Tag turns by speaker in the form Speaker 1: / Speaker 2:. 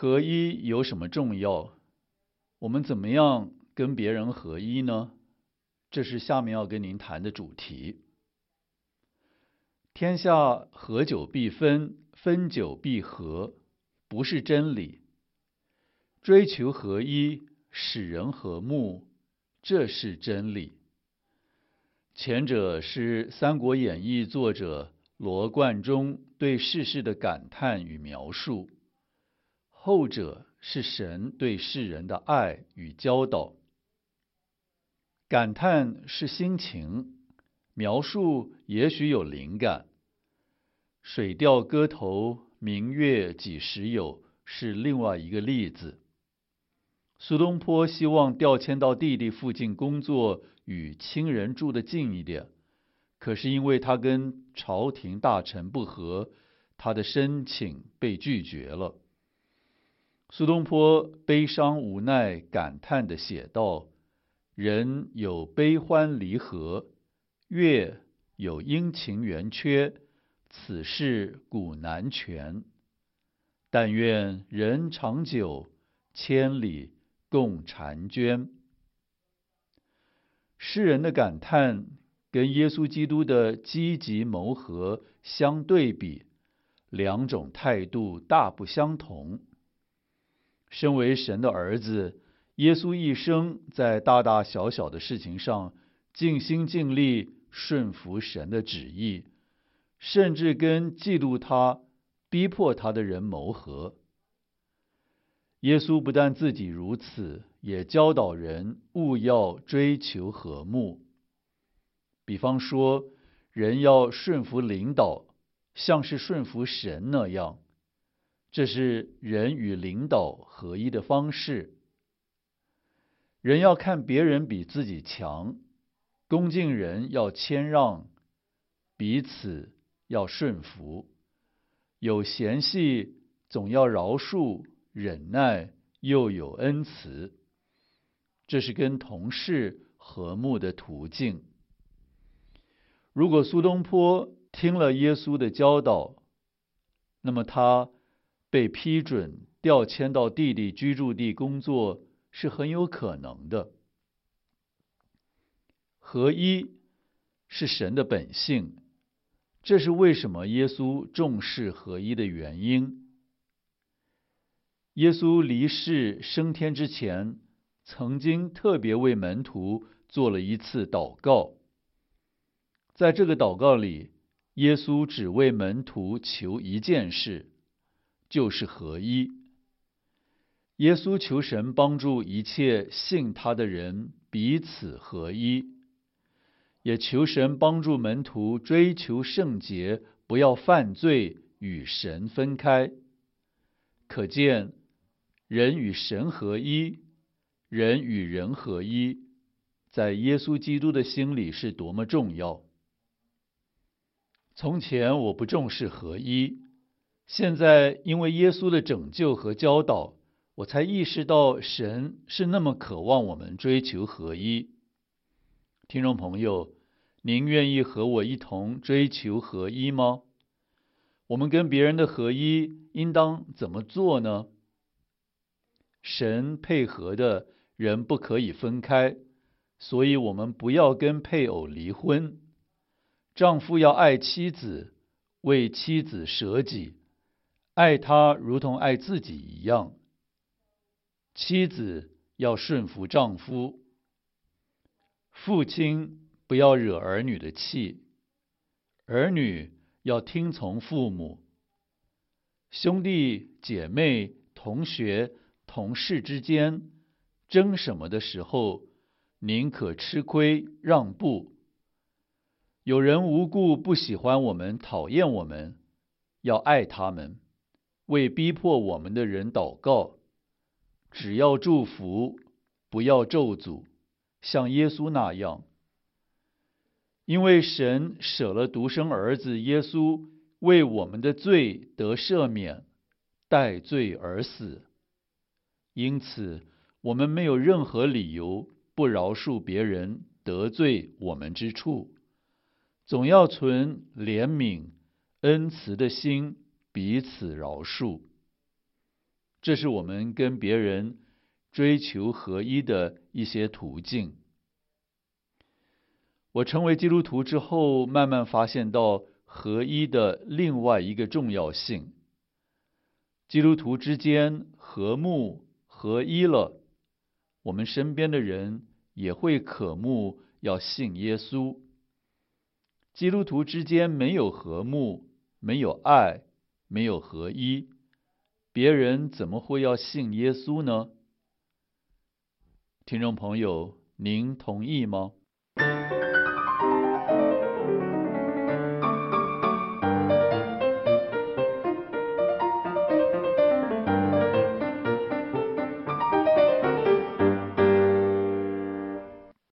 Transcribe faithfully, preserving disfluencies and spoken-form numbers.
Speaker 1: 合一有什么重要？我们怎么样跟别人合一呢？这是下面要跟您谈的主题。天下合久必分，分久必合，不是真理。追求合一，使人和睦，这是真理。前者是《三国演义》作者罗贯中对世事的感叹与描述，后者是神对世人的爱与教导。感叹是心情，描述也许有灵感。水调歌头，明月几时有，是另外一个例子。苏东坡希望调迁到弟弟附近工作，与亲人住得近一点，可是因为他跟朝廷大臣不和，他的申请被拒绝了。苏东坡悲伤无奈感叹地写道：人有悲欢离合，月有阴晴圆缺，此事古难全。但愿人长久，千里共婵娟。诗人的感叹跟耶稣基督的积极谋合相对比，两种态度大不相同。身为神的儿子，耶稣一生在大大小小的事情上尽心尽力顺服神的旨意，甚至跟嫉妒他、逼迫他的人谋合。耶稣不但自己如此，也教导人务要追求和睦。比方说，人要顺服领导，像是顺服神那样，这是人与领导合一的方式。人要看别人比自己强，恭敬人要谦让，彼此要顺服，有嫌隙总要饶恕、忍耐，又有恩慈，这是跟同事和睦的途径。如果苏东坡听了耶稣的教导，那么他被批准调迁到弟弟居住地工作是很有可能的。合一是神的本性，这是为什么耶稣重视合一的原因。耶稣离世升天之前，曾经特别为门徒做了一次祷告。在这个祷告里，耶稣只为门徒求一件事，就是合一。耶稣求神帮助一切信他的人彼此合一，也求神帮助门徒追求圣洁，不要犯罪，与神分开。可见人与神合一，人与人合一，在耶稣基督的心里是多么重要。从前我不重视合一，现在因为耶稣的拯救和教导，我才意识到神是那么渴望我们追求合一。听众朋友，您愿意和我一同追求合一吗？我们跟别人的合一应当怎么做呢？神配合的人不可以分开，所以我们不要跟配偶离婚。丈夫要爱妻子，为妻子舍己，爱她如同爱自己一样。妻子要顺服丈夫，父亲不要惹儿女的气，儿女要听从父母。兄弟姐妹、同学、同事之间争什么的时候，宁可吃亏让步。有人无故不喜欢我们、讨厌我们，要爱他们，为逼迫我们的人祷告，只要祝福，不要咒诅，像耶稣那样。因为神舍了独生儿子耶稣，为我们的罪得赦免，代罪而死。因此，我们没有任何理由不饶恕别人得罪我们之处，总要存怜悯、恩慈的心，彼此饶恕。 这是我们跟别人追求合一的一些途径。我成为基督徒之后，慢慢发现到合一的另外一个重要性。基督徒之间和睦合一了，我们身边的人也会渴慕要信耶稣。基督徒之间没有和睦，没有爱，没有合一，别人怎么会要信耶稣呢？听众朋友，您同意吗？